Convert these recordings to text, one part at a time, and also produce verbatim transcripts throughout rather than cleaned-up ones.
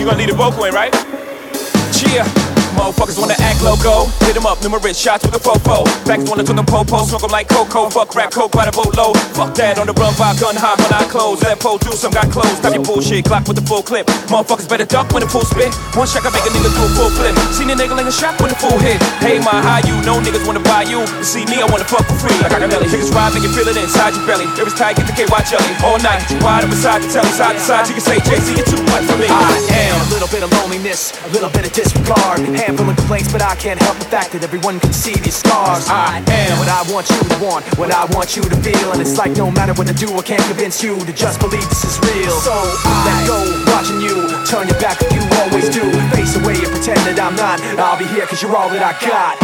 you gonna leave the vocal in, right? Cheer. Motherfuckers wanna act loco, hit 'em up, numerous shots with a fofo. Backs wanna turn them po-po, smoke 'em like cocoa. Fuck rap, coke by the boatload. Fuck that, on the run, vibe, gun high when I close. Let pole do some got closed. Stop your bullshit, clock with the full clip. Motherfuckers better duck when the full spit. One shot can make a nigga do a full flip. Seen a nigga like a shot when the full hit. Hey, my how you know niggas wanna buy you. You see me, I wanna fuck for free. Like I got belly, niggas ride, make you feel it inside your belly. It was tight, get the K Y jelly. All night, you wide up beside the telly, side to side. You can say, J C, you're too much for me. I am a little bit of loneliness, a little bit of disregard. Handful of complaints, but I can't help the fact that everyone can see these scars. I am what I want you to want, what I want you to feel. And it's like no matter what I do, I can't convince you to just believe this is real. So I let go, watching you, turn your back like you always do. Face away and pretend that I'm not. I'll be here cause you're all that I got.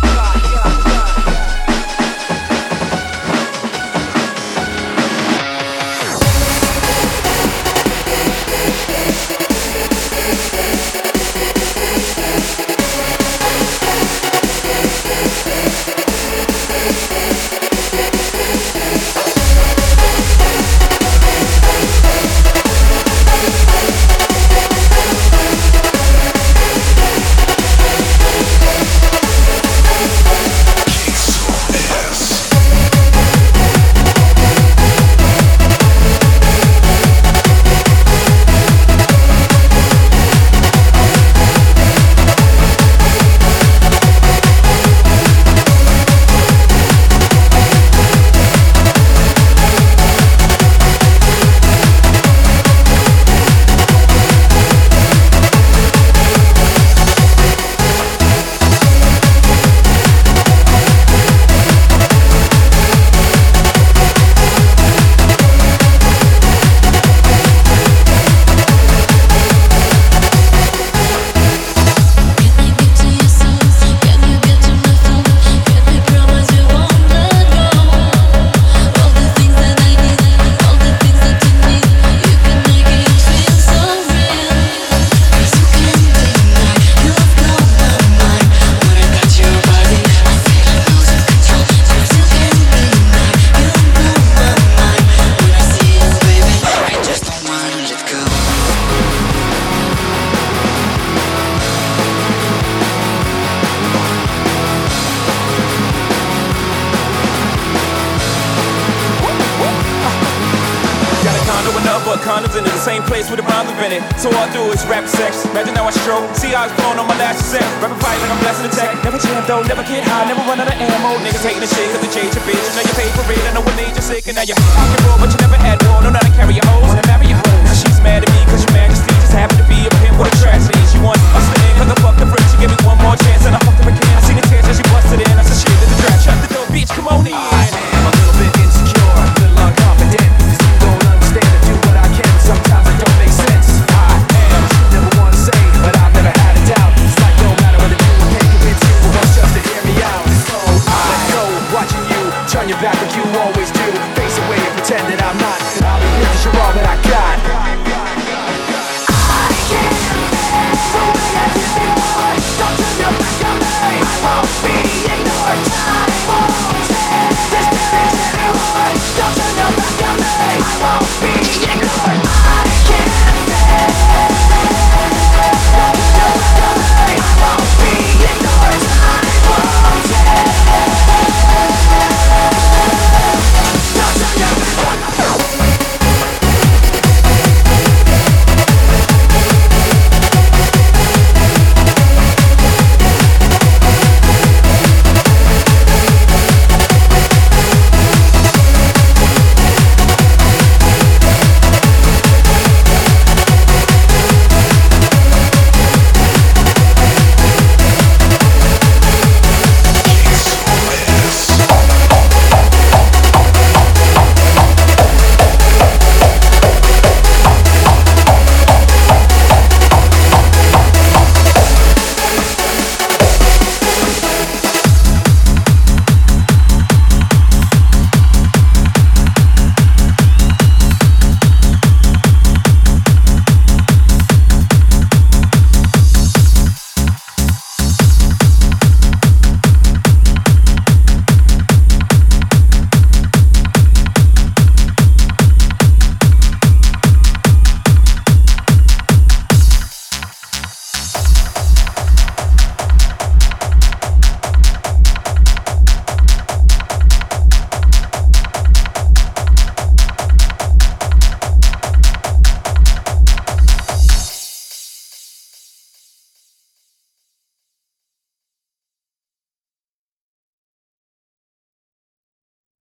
But condoms into the same place with a rhyme invented. So all I do is rap sex. Imagine how I stroke. See how it's blowing on my last set. Rapping fight like I'm blasting the tech. Never jam though, never get high, never run out of ammo. Niggas hating the shit cause they change your bitch. You know you pay for it, I know what made you sick. And now you're rock and roll, but you never had war. No, not to carry your hoes and marry your hoes.